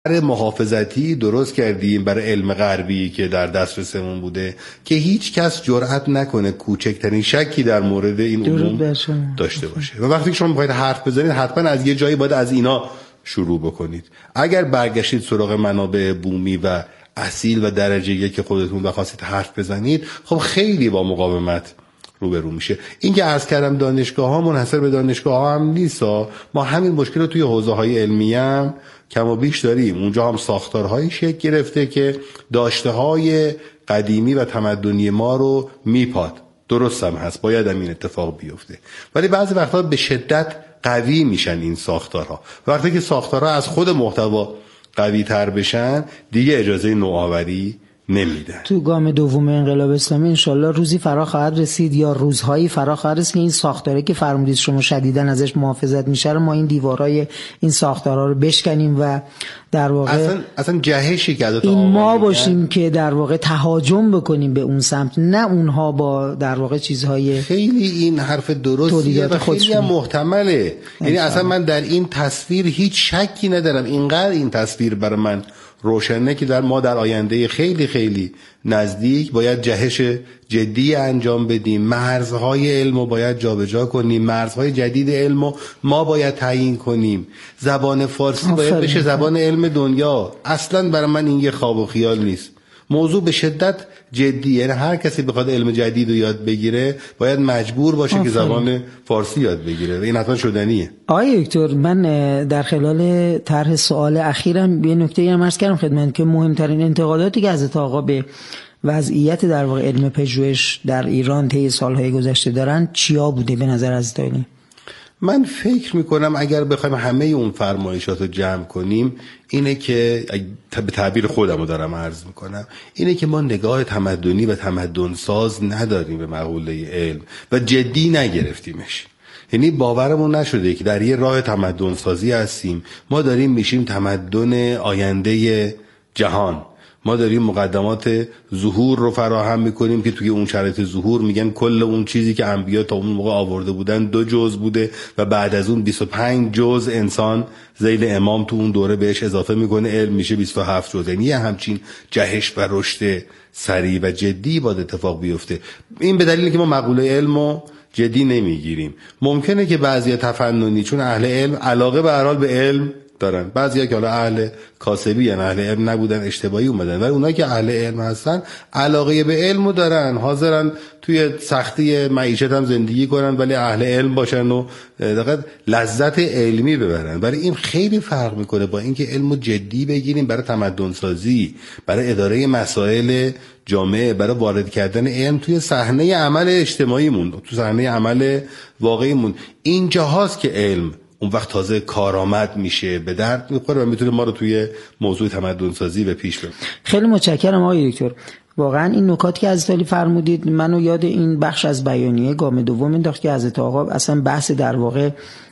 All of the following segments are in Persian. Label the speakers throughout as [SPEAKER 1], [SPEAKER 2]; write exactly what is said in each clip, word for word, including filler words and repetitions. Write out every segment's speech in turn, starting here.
[SPEAKER 1] محافظتی درست کردیم برای علم غربی که در دسترسمون بوده که هیچ کس جرئت نکنه کوچکترین شکی در مورد این علوم داشته باشه. و وقتی شما میخواید حرف بزنید حتما از یه جایی باید از اینا شروع بکنید. اگر برگشتید سراغ منابع بومی و اصیل و درجه یک که خودتون بخواستید حرف بزنید، خب خیلی با مقاومت روبرو میشه. این که عرض کردم دانشگاه ها منحصر به دانشگاه ها هم نیست، ما همین مشکل رو توی حوزه های علمی هم کم و بیش داریم. اونجا هم ساختارهایی شکل گرفته که داشته های قدیمی و تمدنی ما رو میپاد. درست هم هست، باید هم این اتفاق بیفته، ولی بعضی وقتا به شدت قوی میشن این ساختارها. وقتی که ساختارها از خود محتوا قوی تر بشن دیگه اجازه نوآوری نمیدن.
[SPEAKER 2] تو گام دوم انقلاب اسلامی انشالله روزی فرا خواهد رسید یا روزهایی فرا خواهد رسید که این ساختاره که فرمودید شما شدیداً ازش محافظت میشه، ما این دیوارهای این ساختارها رو بشکنیم و در واقع
[SPEAKER 1] اصلا اصلا جهشی که
[SPEAKER 2] این ما باشیم که در واقع تهاجم بکنیم به اون سمت، نه اونها با در واقع چیزهای.
[SPEAKER 1] خیلی این حرف درستیه و خیلی هم محتمله. یعنی اصلا من در این تصویر هیچ شکی ندارم. اینقدر این تصویر برای من روشنه که در ما در آینده خیلی خیلی نزدیک باید جهش جدی انجام بدیم. مرزهای علم رو باید جابجا کنیم، مرزهای جدید علم رو ما باید تعیین کنیم. زبان فارسی باید بشه زبان علم دنیا. اصلا برای من این یه خواب و خیال نیست. موضوع به شدت جدیه. یعنی هر کسی بخواد علم جدید رو یاد بگیره باید مجبور باشه آفره. که زبان فارسی یاد بگیره و این حتما شدنیه.
[SPEAKER 2] آقای دکتر، من در خلال طرح سوال اخیرم یه نکته‌ای هم عرض کردم خدمت که مهمترین انتقاداتی که حضرت آقا به وضعیت در واقع علم پژوهش در ایران طی سالهای گذشته دارن چیا بوده به نظر حضرت عالی؟
[SPEAKER 1] من فکر میکنم اگر بخوایم همه اون فرمایشات رو جمع کنیم اینه که به تعبیر خودم رو دارم عرض میکنم، اینه که ما نگاه تمدنی و تمدن ساز نداریم به مقوله علم و جدی نگرفتیمش. یعنی باورمون نشده که در یه راه تمدن سازی هستیم، ما داریم میشیم تمدن آینده جهان، ما داریم مقدمات ظهور رو فراهم میکنیم که توی اون شرایط ظهور میگن کل اون چیزی که انبیا تا اون موقع آورده بودن دو جزء بوده و بعد از اون بیست و پنج جزء انسان ذیل امام تو اون دوره بهش اضافه میکنه، علم میشه بیست و هفت جزء. یعنی همچین جهش و رشد سریع و جدی باید اتفاق بیفته. این به دلیلی که ما مقوله علمو جدی نمیگیریم. ممکنه که بعضیا تفننی چون اهل علم علاقه به هر حال به علم دارن، بعضیا که حالا اهل کاسبی یعنی اهل علم نبودن اشتباهی اومدن، ولی اونایی که اهل علم هستن علاقه به علمو دارن، حاضرن توی سختی معیشت هم زندگی کنن ولی اهل علم باشن و دقیق لذت علمی ببرن. ولی این خیلی فرق میکنه با اینکه علمو جدی بگیریم برای تمدن سازی، برای اداره مسائل جامعه، برای وارد کردن علم توی صحنه عمل اجتماعیمون، تو صحنه عمل واقعیمون. این جاهاست که علم اون وقت تازه کارآمد میشه، به درد میخوره و میتونه ما رو توی موضوع تمدن سازی به پیش ببره.
[SPEAKER 2] خیلی متشکرم آقای دکتر. واقعا این نکات که حضرت علی فرمودید منو یاد این بخش از بیانیه گام دوم انداخت که حضرت آقا اصلا بحث در واقع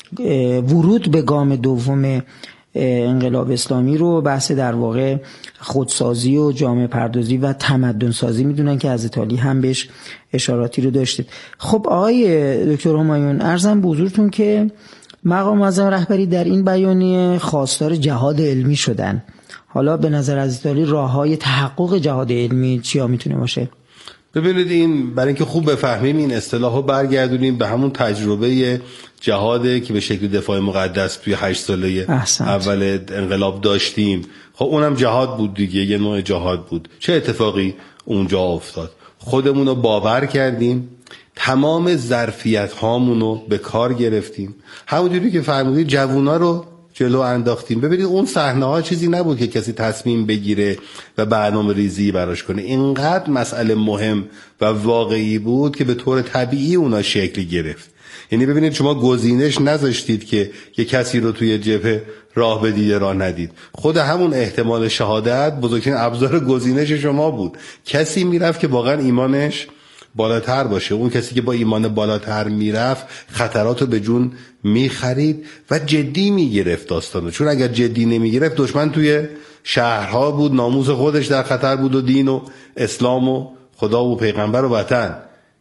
[SPEAKER 2] ورود به گام دوم انقلاب اسلامی رو بحث در واقع خودسازی و جامعه پردازی و تمدن سازی میدونن که حضرت علی هم بهش اشاراتی رو داشتید. خب آقای دکتر همایون، عرضم به حضورتون که مقام معظم رهبری در این بیانیه خواستار جهاد علمی شدن. حالا به نظر حضرت علی راههای تحقق جهاد علمی چیا میتونه باشه؟
[SPEAKER 1] ببینید، این برای اینکه خوب بفهمیم این اصطلاحو برگردونیم به همون تجربه جهاد که به شکل دفاع مقدس توی هشت ساله اول انقلاب داشتیم. خب اونم جهاد بود دیگه، یه نوع جهاد بود. چه اتفاقی اونجا افتاد؟ خودمونو باور کردیم، تمام ظرفیت هامونو به کار گرفتیم، همونجوری که فرمودید جوونا رو جلو انداختیم. ببینید اون صحنه ها چیزی نبود که کسی تصمیم بگیره و برنامه ریزی براش کنه. اینقدر مسئله مهم و واقعی بود که به طور طبیعی اونا شکل گرفت. یعنی ببینید شما گزینش نذاشتید که یه کسی رو توی جبهه راه بدید راه ندید. خود همون احتمال شهادت بزرگترین ابزار گزینش شما بود. کسی میرفت که واقعا ایمانش بالاتر باشه. اون کسی که با ایمان بالاتر میرفت خطراتو به جون میخرید و جدی میگرفت داستانو. چون اگر جدی نمیگرفت دشمن توی شهرها بود، ناموس خودش در خطر بود و دین و اسلام و خدا و پیغمبر و وطن.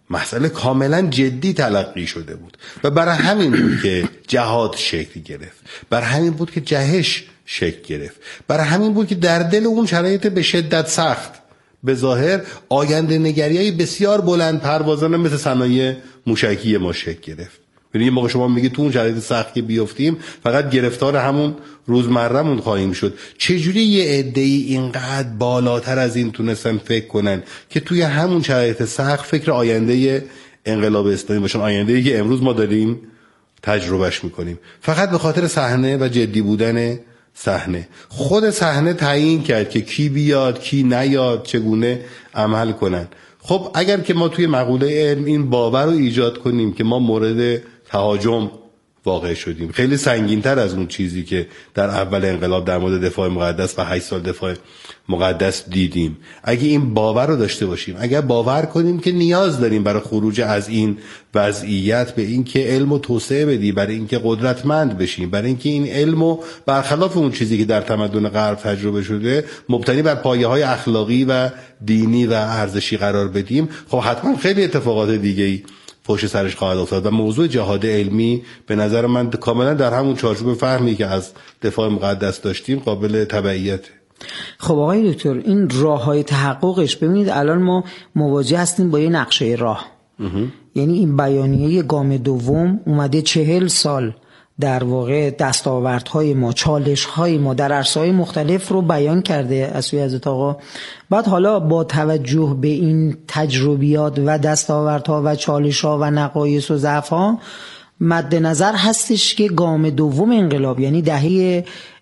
[SPEAKER 1] مسئله کاملا جدی تلقی شده بود و برای همین بود که جهاد شکل گرفت، برای همین بود که جهش شکل گرفت، برای همین بود که در دل اون شرایط به شدت سخت به ظاهر آینده نگریای بسیار بلند پروازانه مثل صنایع موشکی ما شکل گرفت. یعنی یه موقع شما میگی تو اون شرایط سخت که بیافتیم فقط گرفتار همون روزمره‌مون خواهیم شد. چجوری یه عده‌ای اینقدر بالاتر از این تونستن فکر کنن که توی همون شرایط سخت فکر آینده انقلاب اسلامی باشن، آینده‌ای که امروز ما داریم تجربهش میکنیم، فقط به خاطر صحنه و جدی بودن صحنه. خود صحنه تعیین کرد که کی بیاد کی نیاد، چگونه عمل کنن. خب اگر که ما توی مقوله علم این باور رو ایجاد کنیم که ما مورد تهاجم واقع شدیم، خیلی سنگین‌تر از اون چیزی که در اول انقلاب در مورد دفاع مقدس و هشت سال دفاع مقدس دیدیم، اگه این باور رو داشته باشیم، اگر باور کنیم که نیاز داریم برای خروج از این وضعیت به این که علم رو توسعه بدیم، برای این که قدرتمند بشیم، برای این که این علم رو برخلاف اون چیزی که در تمدن غرب تجربه شده مبتنی بر پایه‌های اخلاقی و دینی و ارزشی قرار بدیم، خب حتما خیلی اتفاقات دیگه‌ای پشت سرش خواهد افتاد و موضوع جهاد علمی به نظر من کاملا در همون چارچوب فهمی که از دفاع مقدس داشتیم قابل تبعیت.
[SPEAKER 2] خب آقای دکتر، این راه‌های تحققش، ببینید الان ما مواجه هستیم با یه نقشه راه. یعنی این بیانیه گام دوم اومده چهل سال در واقع دستاوردهای ما، چالش‌های ما در عرصه‌های مختلف رو بیان کرده از سوی حضرت آقا. بعد حالا با توجه به این تجربیات و دستاوردها و چالش‌ها و نقایص و ضعف‌ها مد نظر هستش که گام دوم انقلاب، یعنی دهه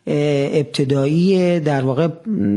[SPEAKER 2] ابتدایی در واقع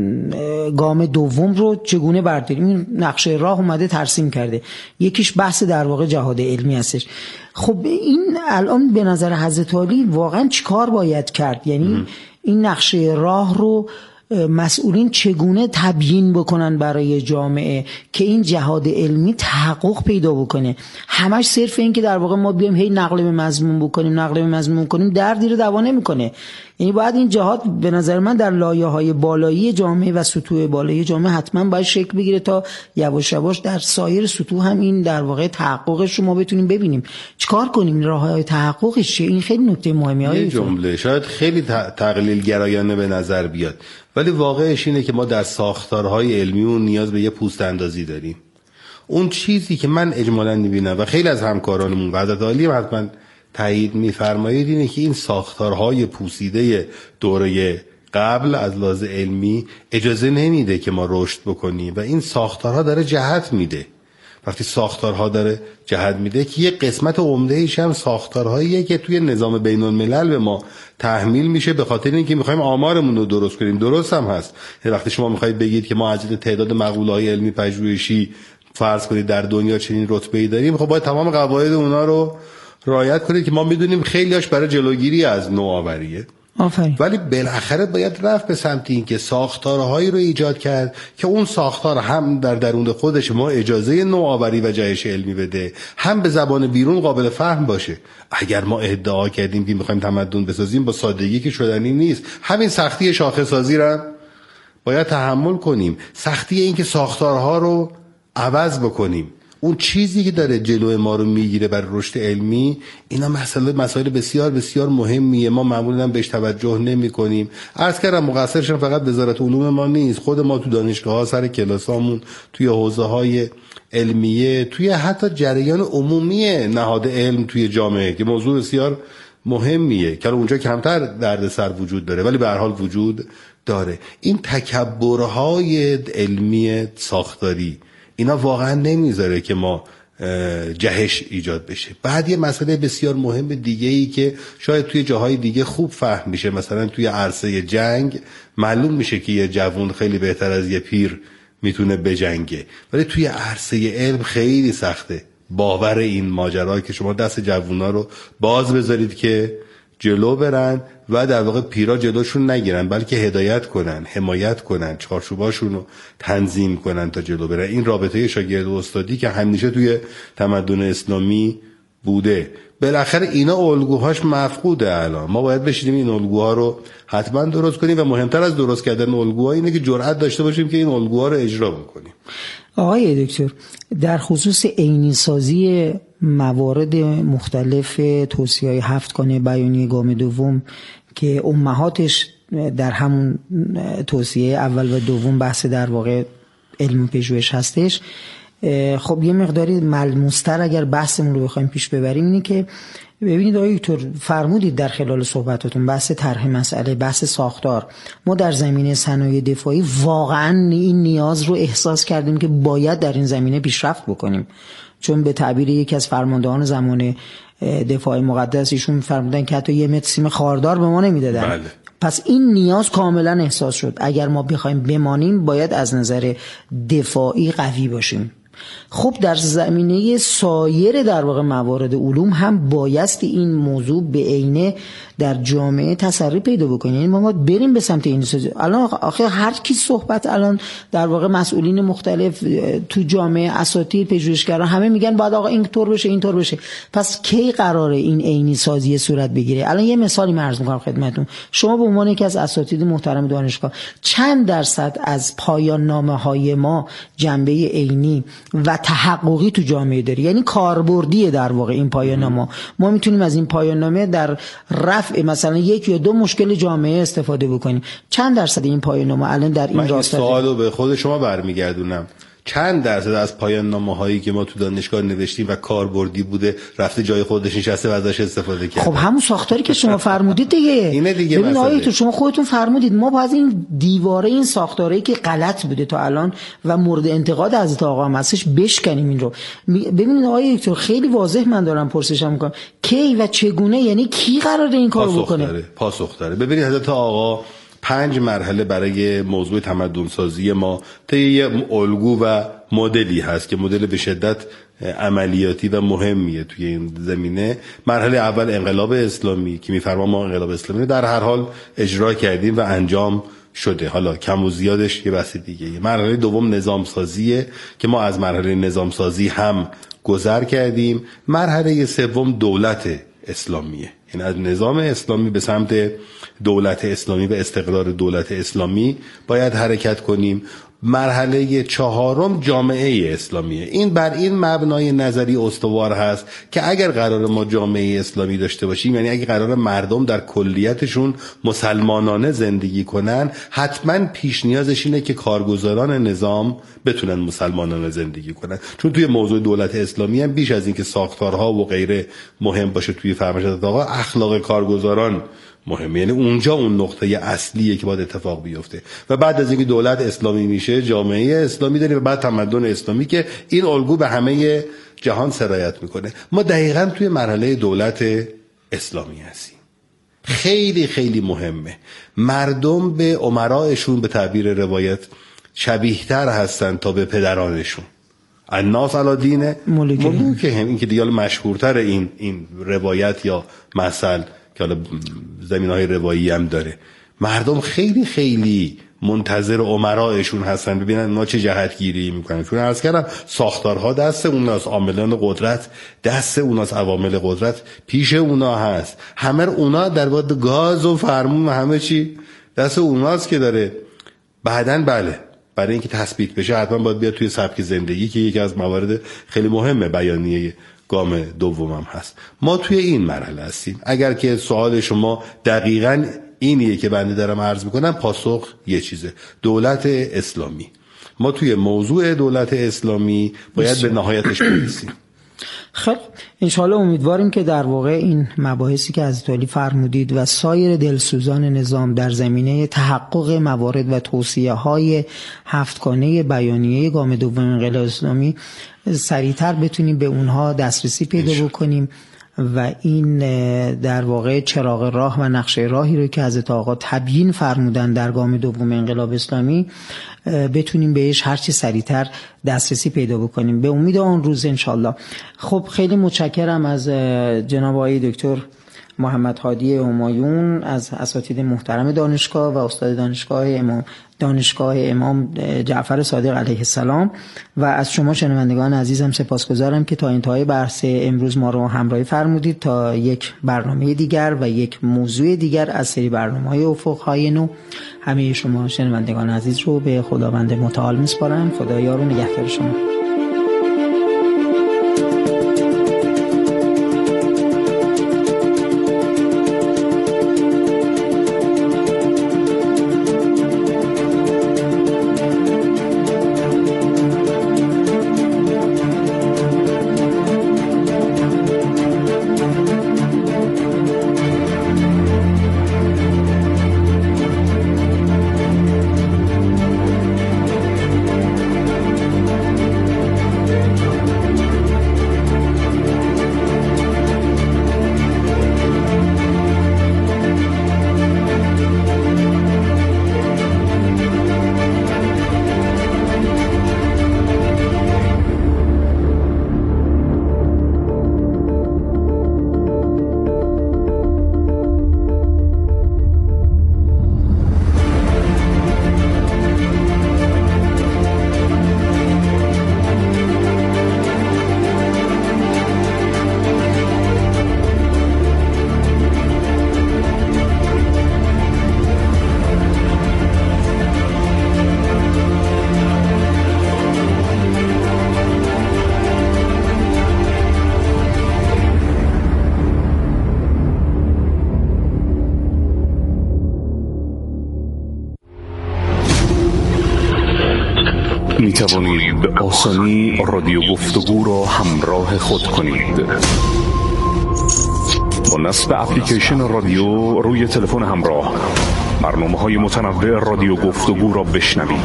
[SPEAKER 2] گام دوم رو چگونه برداریم. این نقشه راه اومده ترسیم کرده. یکیش بحث در واقع جهاد علمی هستش. خب این الان به نظر حضرت علی واقعا چیکار باید کرد؟ یعنی این نقشه راه رو مسئولین چگونه تبیین بکنن برای جامعه که این جهاد علمی تحقق پیدا بکنه؟ همش صرف این که در واقع ما بیایم هی نقل به مضمون بکنیم نقل به مضمون بکنیم دردی رو دوا نمیکنه. یعنی باید این جهاد به نظر من در لایه‌های بالایی جامعه و سطوح بالایی جامعه حتما باید شکل بگیره تا یواش یواش در سایر سطوح هم این در واقع تحققش رو ما بتونیم ببینیم. چیکار کنیم؟ راه‌های تحققش چیه؟ این خیلی نکته مهمه.
[SPEAKER 1] یه جمله شاید خیلی تقلیل گرایانه به نظر بیاد، ولی واقعش اینه که ما در ساختارهای علمیمون نیاز به یه پوست اندازی داریم. اون چیزی که من اجمالاً می‌بینم و خیلی از همکارانمون حضرت علی حتما تایید می‌فرمایید اینه که این ساختارهای پوسیده دوره قبل از لحاظ علمی اجازه نمیده که ما رشد بکنیم و این ساختارها داره جهت میده. وقتی ساختارها داره جهت میده که یه قسمت عمده ایش هم ساختارهاییه که توی نظام بین الملل به ما تحمیل میشه به خاطر اینکه میخوایم آمارمون رو درست کنیم. درست هم هست. وقتی شما میخواید بگید که ما از تعداد مقوله‌های علمی پژوهشی فرض کنید در دنیا چنین رتبه‌ای داریم، خب باید تمام قواعد اونا رو رعایت کنید که ما میدونیم خیلیاش برای جلوگیری از نوآوریه.
[SPEAKER 2] آفرین.
[SPEAKER 1] ولی بالاخره باید رفت به سمت این که ساختارهایی رو ایجاد کرد که اون ساختار هم در درون خودش ما اجازه نوآوری و جهش علمی بده، هم به زبان بیرون قابل فهم باشه. اگر ما ادعا کردیم که میخوایم تمدن بسازیم با سادگی که شدنی نیست، همین سختی شاخص سازی رو باید تحمل کنیم، سختی این که ساختارها رو عوض بکنیم. اون چیزی که داره جلوی ما رو میگیره برای رشد علمی، اینا مسئله مسائل بسیار بسیار مهمیه. ما معمولا بهش توجه نمی کنیم. عرض کردم مقصرشون فقط وزارت علوم ما نیست، خود ما تو دانشگاه ها سر کلاسامون، توی حوزه های علمیه، توی حتی جریان عمومی نهاد علم توی جامعه که موضوع بسیار مهمیه که اونجا کمتر دردسر وجود داره ولی به هر حال وجود داره. این تکبرهای علمی ساختاری اینا واقعا نمیذاره که ما جهش ایجاد بشه. بعد یه مسئله بسیار مهم دیگه ای که شاید توی جاهای دیگه خوب فهم میشه، مثلا توی عرصه جنگ معلوم میشه که یه جوون خیلی بهتر از یه پیر میتونه بجنگه، ولی توی عرصه علم خیلی سخته باور این ماجرا که شما دست جوونا رو باز بذارید که جلو برن و در واقع پیرا جلوشون نگیرن بلکه هدایت کنن، حمایت کنن، چارچوباشون رو تنظیم کنن تا جلو برن. این رابطه شاگرد و استادی که همیشه توی تمدن اسلامی بوده، بالاخره اینا الگوهاش مفقوده. الان ما باید بشینیم این الگوها رو حتما درست کنیم و مهمتر از درست کردن الگوها اینه که جرأت داشته باشیم که این الگوها رو اجرا بکنیم.
[SPEAKER 2] آقای دکتر، در خصوص عینی سازی موارد مختلف توصیه‌های هفتگانه بیانیه گام دوم که امهاتش در همون توصیه اول و دوم بحث در واقع علم پژوهش هستش، خب یه مقداری ملموس‌تر اگر بحثمون رو بخوایم پیش ببریم اینه که ببینید آقای دکتر فرمودید در خلال صحبتاتون بحث طرح مسئله، بحث ساختار، ما در زمینه صنایع دفاعی واقعا این نیاز رو احساس کردیم که باید در این زمینه پیشرفت بکنیم، چون به تعبیر یکی از فرماندهان زمان دفاع مقدس ایشون می‌فرمودن که حتی یه متر سیم خاردار به ما نمیدادن.
[SPEAKER 1] بله.
[SPEAKER 2] پس این نیاز کاملا احساس شد. اگر ما بخوایم بمانیم باید از نظر دفاعی قوی باشیم. خب در زمینه سایر در واقع موارد علوم هم بایستی این موضوع به عینه در جامعه تسری پیدا بکنه. یعنی ما باید بریم به سمت این سازی. الان آخه هر کی صحبت الان در واقع مسئولین مختلف تو جامعه، اساتید، پژوهشگران همه میگن باید آقا این طور بشه این طور بشه. پس کی قراره این عینی سازی صورت بگیره؟ الان یه مثالی من عرض می‌کنم خدمتتون. شما به عنوان یکی از اساتید محترم دانشگاه چند درصد از پایان نامه‌های ما جنبه عینی و تحققی تو جامعه داره؟ یعنی کاربردی در واقع این پایان نامه. ما میتونیم از این پایان نامه در رفع مثلا یک یا دو مشکل جامعه استفاده بکنیم. چند درصد این پایان نامه الان در این راستا؟
[SPEAKER 1] من این سوالو به خود شما برمیگردونم. چند درصد از پایان نامه‌هایی که ما تو دانشگاه نوشتیم و کاربردی بوده رفته جای خودش نشسته و ازش استفاده کرده؟
[SPEAKER 2] خب همون ساختاری که شما فرمودید دیگه.
[SPEAKER 1] اینه دیگه.
[SPEAKER 2] ببین آقای تو شما خودتون فرمودید ما باید این دیواره، این ساختاری که غلط بوده تا الان و مورد انتقاد حضرت آقا هم هستش بشکنیم این رو. ببینید آقای دکتر خیلی واضح من دارم پرسشم می‌کنم کی و چگونه، یعنی کی قراره این کارو بکنه؟
[SPEAKER 1] پاسخ داره. ببینید حضرت آقا پنج مرحله برای موضوع تمدن سازی ما طی یه الگو و مدلی هست که مدل به شدت عملیاتی و مهمیه توی این زمینه. مرحله اول انقلاب اسلامی که میفرما ما انقلاب اسلامی در هر حال اجرا کردیم و انجام شده، حالا کم و زیادش یه بحث دیگه. مرحله دوم نظام سازیه که ما از مرحله نظام سازی هم گذر کردیم. مرحله سوم دولت اسلامیه، یعنی از نظام اسلامی به سمت دولت اسلامی و استقرار دولت اسلامی باید حرکت کنیم. مرحله چهارم جامعه اسلامیه. این بر این مبنای نظری استوار هست که اگر قرار ما جامعه اسلامی داشته باشیم، یعنی اگر قرار مردم در کلیتشون مسلمانانه زندگی کنن، حتما پیش نیازش اینه که کارگزاران نظام بتونن مسلمانانه زندگی کنن. چون توی موضوع دولت اسلامی هم بیش از این که ساختارها و غیره مهم باشه توی فرمایشات آقا، اخلاق کارگزاران مهمه. یعنی اونجا اون نقطه اصلیه که باید اتفاق بیفته و بعد از اینکه دولت اسلامی میشه جامعه اسلامی داریم و بعد تمدن اسلامی که این الگو به همه جهان سرایت میکنه. ما دقیقاً توی مرحله دولت اسلامی هستیم. خیلی خیلی مهمه. مردم به امرایشون به تعبیر روایت شبیه‌تر هستن تا به پدرانشون. الناس علی دین ملوکهم. این که دیگه مشهورتر این این روایت یا مثل که حالا زمینه‌های روایی هم داره. مردم خیلی خیلی منتظر امرایشون هستن ببینن اونا چه جهتگیری میکنن. چون عرض کردم ساختارها دست اوناست، عاملان قدرت دست اوناست، عوامل قدرت پیش اونا هست. همه اونا در واقع گاز و فرمون و همه چی دست اوناست که داره. بعدن بله برای اینکه تثبیت بشه حتما باید بیاد توی سبک زندگی که یکی از موارد خیلی مهمه بیانیه گام دومم هست. ما توی این مرحله هستیم. اگر که سوال شما دقیقاً اینیه که بنده دارم عرض میکنم، پاسخ یه چیزه: دولت اسلامی. ما توی موضوع دولت اسلامی باید به نهایتش برسیم.
[SPEAKER 2] خب انشاءالله امیدواریم که در واقع این مباحثی که حضرت علی فرمودید و سایر دلسوزان نظام در زمینه تحقق موارد و توصیه های هفتگانه بیانیه گام دوم انقلاب اسلامی سریعتر بتونیم به اونها دسترسی پیدا بکنیم و این در واقع چراغ راه و نقشه راهی رو که حضرت آقا تبیین فرمودن در گام دوم انقلاب اسلامی بتونیم بهش هرچی سریعتر دسترسی پیدا بکنیم به امید آن روز انشالله. خب خیلی متشکرم از جناب آقای دکتر محمد هادی همایون از اساتید محترم دانشگاه و استاد دانشگاه امام دانشگاه امام جعفر صادق علیه السلام و از شما شنوندگان عزیزم سپاسگزارم که تا انتهای بحث امروز ما رو همراهی فرمودید. تا یک برنامه دیگر و یک موضوع دیگر از سری برنامه‌های افق‌های نو، همه شما شنوندگان عزیز رو به خداوند متعال میسپارم. خدا یار و نگهدار شما.
[SPEAKER 3] می توانید به آسانی رادیو گفتگو را همراه خود کنید. با نصب اپلیکیشن رادیو روی تلفن همراه برنامه‌های متنوع رادیو گفتگو را بشنوید.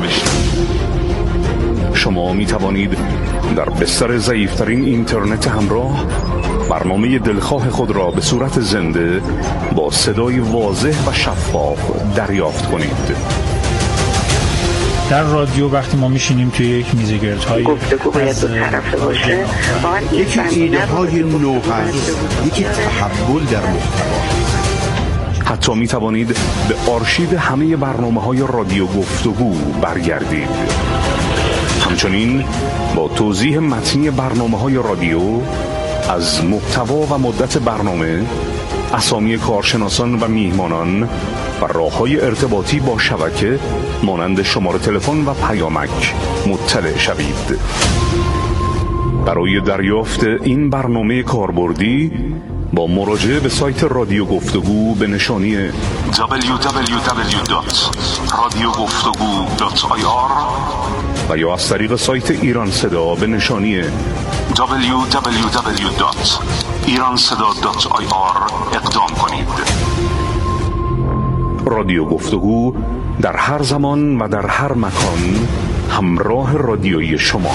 [SPEAKER 3] شما می توانید در بستر ضعیف‌ترین اینترنت همراه برنامه دلخواه خود را به صورت زنده با صدای واضح و شفاف دریافت کنید.
[SPEAKER 4] در رادیو وقتی ما میشینیم توی یک میزگردهای
[SPEAKER 5] گفتگو باید دو طرفه باشه،
[SPEAKER 6] یکی ایده های نو هست، یکی تحول در محتوا.
[SPEAKER 3] حتی می توانید به آرشیو همه برنامه‌های رادیو گفتگو برگردید. همچنین با توضیح متنی برنامه‌های رادیو از محتوا و مدت برنامه، اسامی کارشناسان و میهمانان و راه‌های ارتباطی با شبکه مانند شماره تلفن و پیامک مطلع شوید. برای دریافت این برنامه کاربردی با مراجعه به سایت رادیو گفتگو به نشانی دبلیو دبلیو دبلیو دات رادیو گفتگو دات آی آر و یا از طریق سایت ایران صدا به نشانی دبلیو دبلیو دبلیو دات ایران صدا دات آی آر اقدام کنید. رادیو گفتگو در هر زمان و در هر مکان همراه رادیویی شما.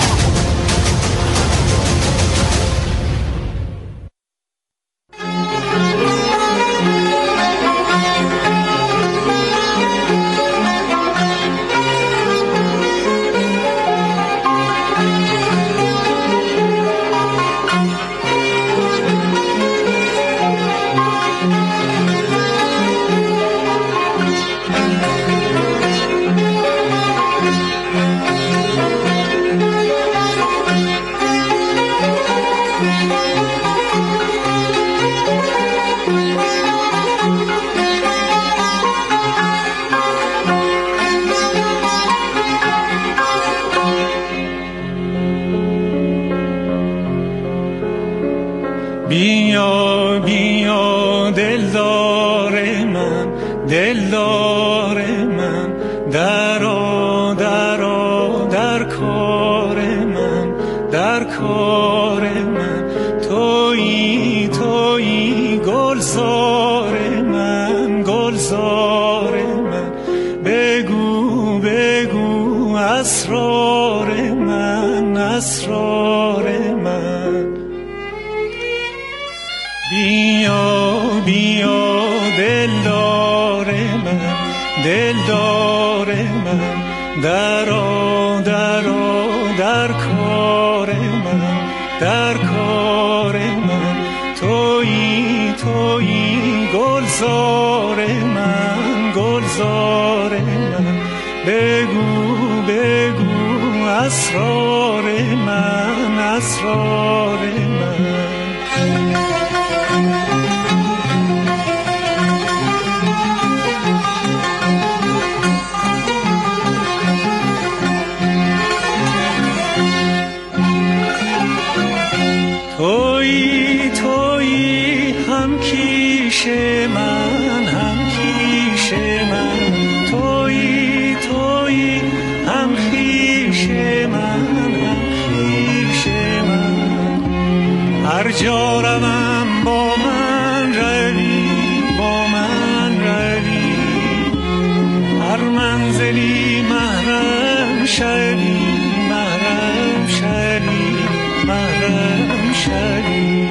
[SPEAKER 7] بیا بیا دلدار من، دلدار من، درآ درآ در کار من، در کار من، تویی تویی گلزار من، گلزار من، بگو بگو اسرار من، اسرار من. بیا بیا دلدار من، دلدار من، درآ درآ در کار من، در کار من، تویی تویی گلزار من گلزار من بگو بگو اسرار من اسرار من تویی تویی هم کیش من هم کیش من تویی تویی هم کیش من هم کیش من هر جا روم با من روی با من روی هر منزلی محرم شوی محرم شوی محرم شوی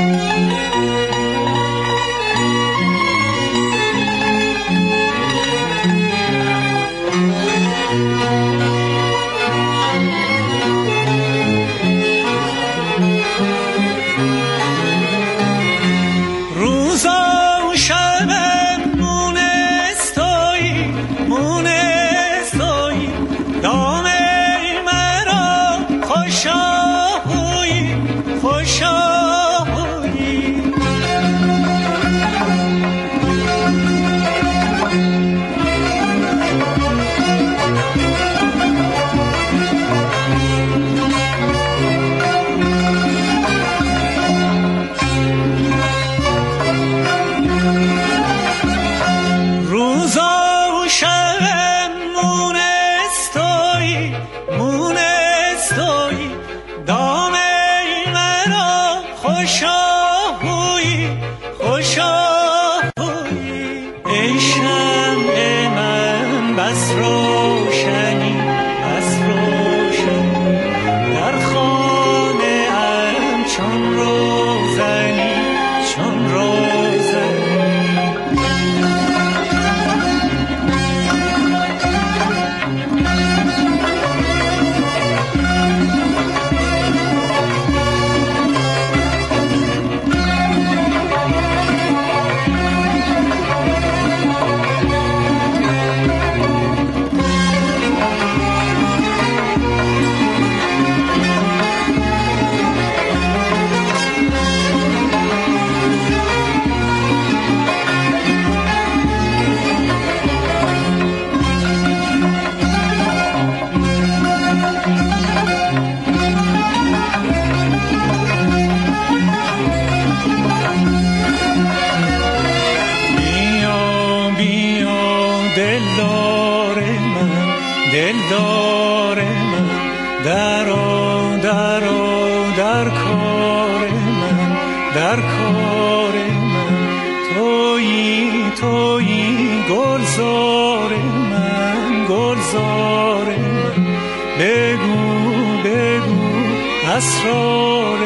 [SPEAKER 7] اسرار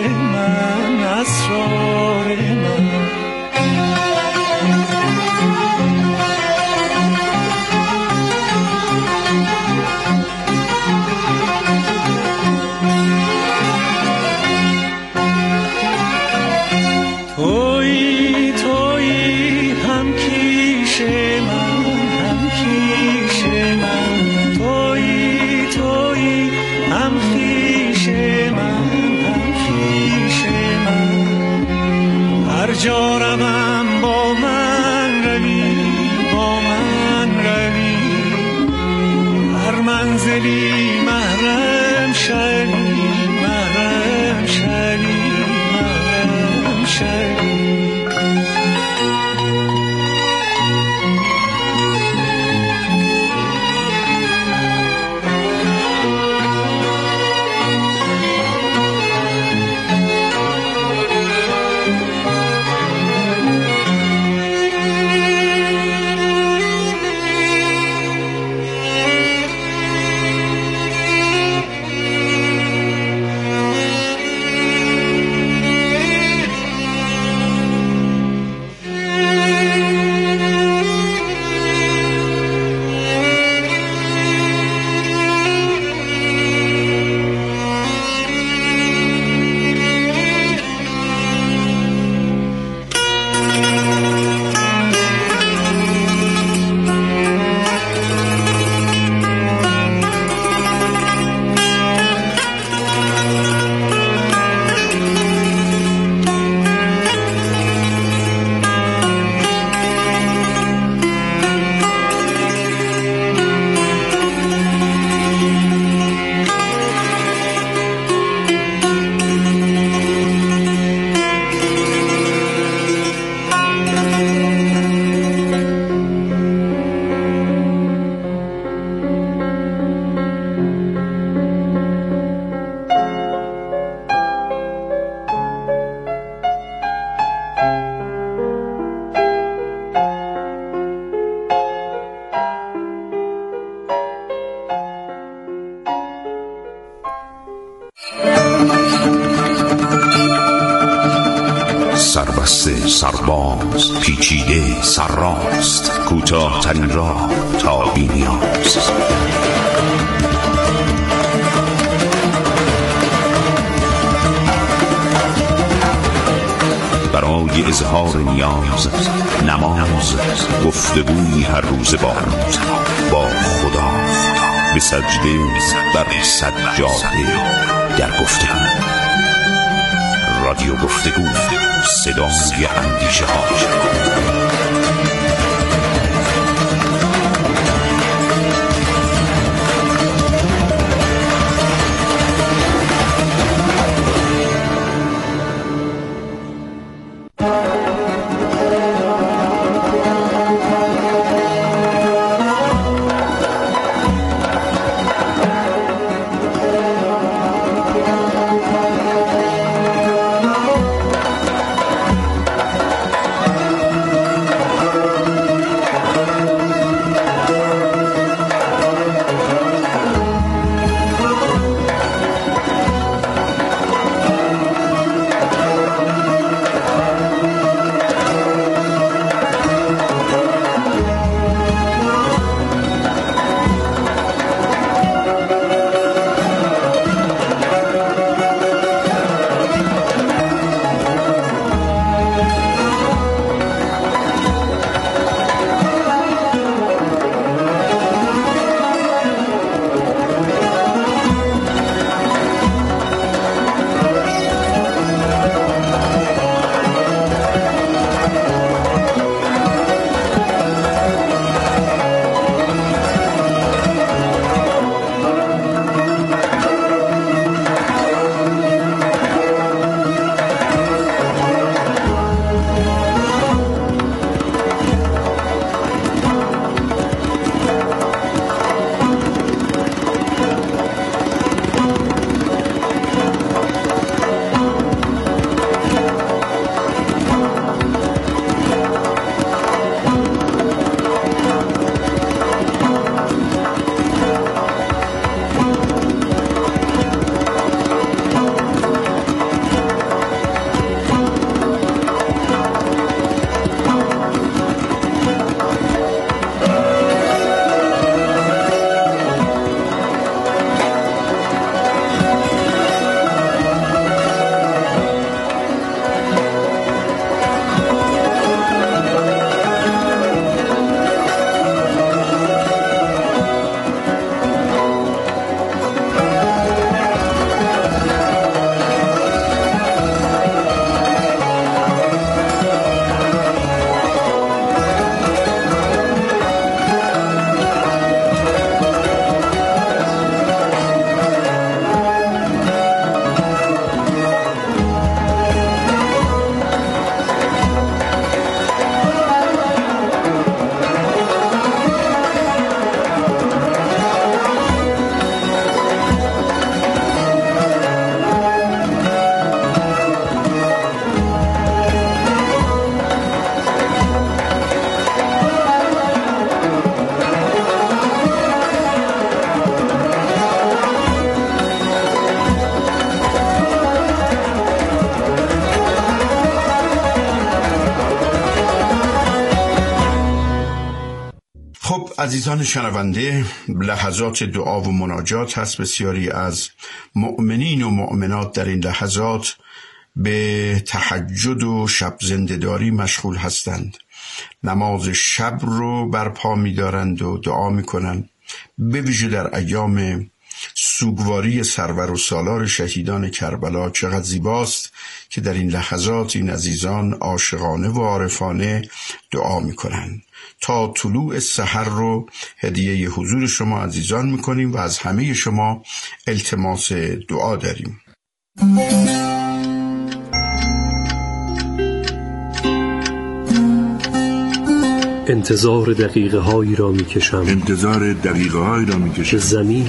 [SPEAKER 7] من اسرار من تویی تویی هم کیش من هم کیش من تویی تویی هم کیش من هر جا روم با من روی با من روی هر منزلی محرم شوی محرم شوی محرم شوی
[SPEAKER 6] سربسته سرباز پیچیده سرراست، کوتاه ترین راه تا بی‌نیاز. برای اظهار نیاز نماز، گفتگوی هر روز با با خدا، به سجده بر سجاده در گفتگو. رادیو گفتگو، صدای اندیشه ها.
[SPEAKER 8] عزیزان شنونده، لحظات دعا و مناجات هست. بسیاری از مؤمنین و مؤمنات در این لحظات به تهجد و شب زنده‌داری مشغول هستند. نماز شب رو برپا می دارند و دعا می کنند. به ویژه در ایام سوگواری سرور و سالار شهیدان کربلا چقدر زیباست که در این لحظات این عزیزان عاشقانه و عارفانه دعا می کنند. تا طلوع سحر رو هدیه حضور شما عزیزان می کنیم و از همه شما التماس دعا داریم.
[SPEAKER 9] انتظار دقیقه هایی را می کشم
[SPEAKER 6] انتظار دقیقه هایی را می کشم
[SPEAKER 9] که زمین